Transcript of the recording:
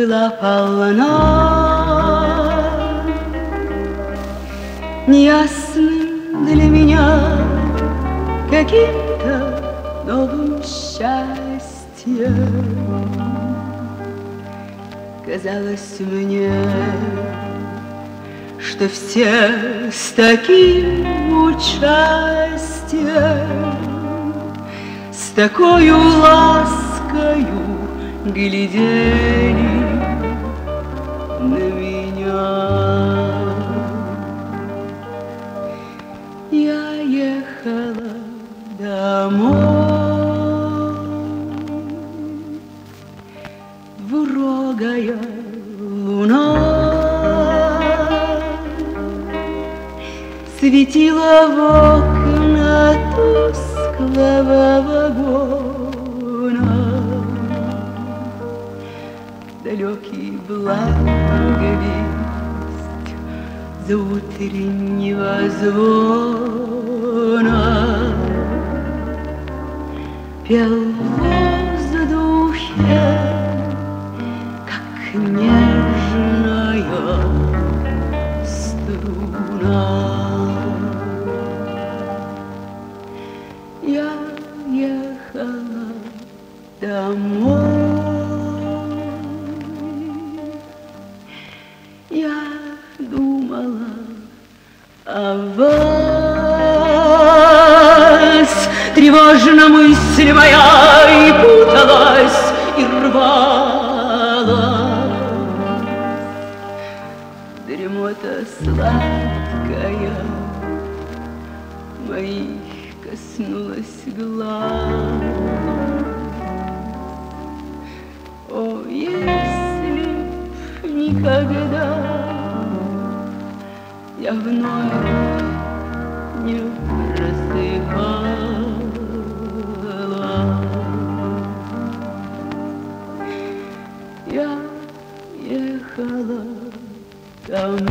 была полна неясным для меня каким-то новым счастьем. Казалось мне, что все с таким участием, с такою ласкою глядели на меня. Я ехала домой, двурогая луна светила в окна тусклого вагона. Далекий благовесть заутреннего звона пел в воздухе, как нежная струна. Я ехала домой, я думала о вас. Тревожна мысль моя и путалась, и рвалась. Дремота сладкая моих коснулась глаз. О, если б никогда я вновь не просыпалась, я ехала домой.